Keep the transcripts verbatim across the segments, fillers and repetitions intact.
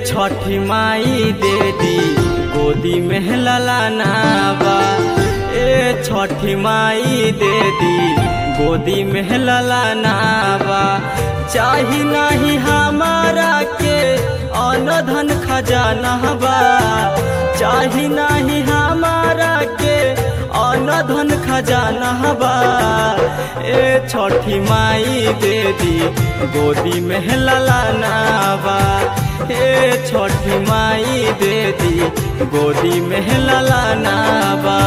छठी माई दे दी गोदी में ललाना बा। ए छठी माई दे दी गोदी में ललाना बा। चाही नाही हमारा के अन्न धन खजाना बा। चाही नाही हमारा के अन्न धन खजाना बा। ए छठी माई दे दी गोदी में ललाना बा। ए छठी माई दे दी गोदी में ललाना बा।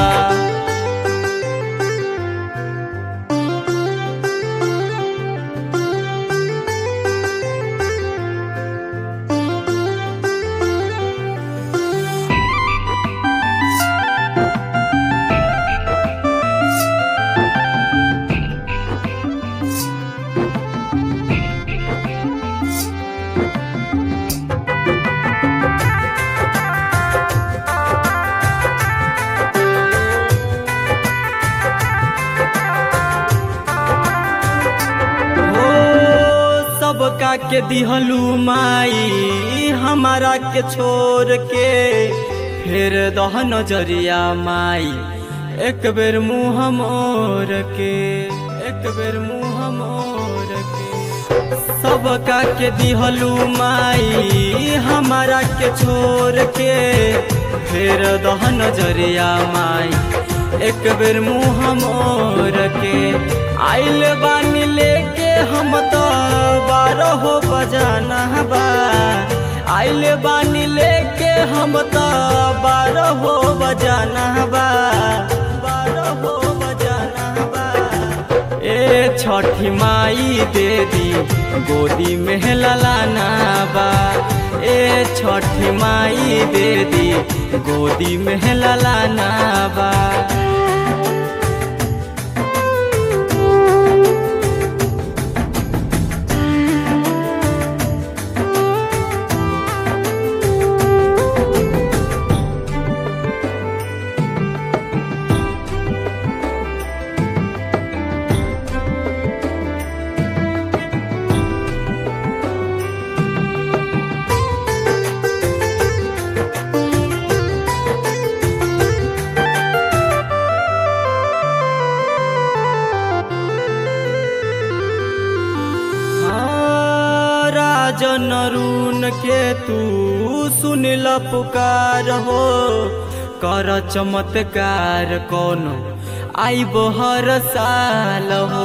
सबका के दिहलू माई हमारा के छोड़ के, फिर दह नजरिया माई एक बेर मुँह मोर के, एक बेर मुँह मोर के। सबका के दिहलू माई हमारा के छोड़ के, फिर दह नजरिया माई एक बेर मुँह मोर के। आइल बानी लेके हम तो बारह बजाना बा। आइल बानी लेके हम तो बारह बजाना बा, बारह बजाना बा। ए छठी माई दे दी गोदी में ललाना बा। ए छठी माई दे दी गोदी में ललाना बा। जनरून के तू सुनिल पुकार हो, कर चमत्कार कोनो आइब हर साल हो।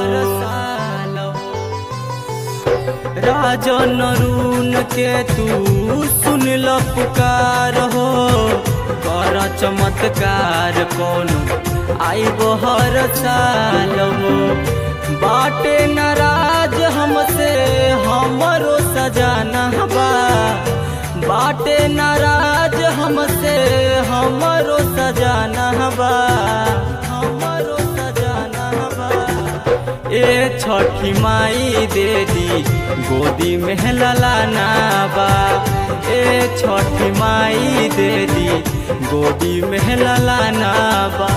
राजनरून के तू सुनिल पुकार हो, कर चमत्कार कोनो आइब हर साल हो। बाटे नाराज हमसे हमरो सजाना बा। बाटे नाराज हमसे हमरो सजाना बा, हमरो सजाना बा। ए छठी माई दे दी गोदी में ललाना बा। ए छठी माई दे दी गोदी में ललाना बा।